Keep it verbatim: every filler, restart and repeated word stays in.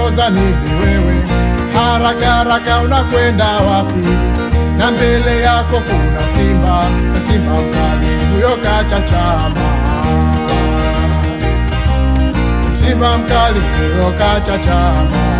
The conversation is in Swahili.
waongoza nini wewe? Haraka haraka unakwenda wapi? Na mbele yako kuna simba, na simba mkali huyo kachachama. Simba mkali huyo kachachama.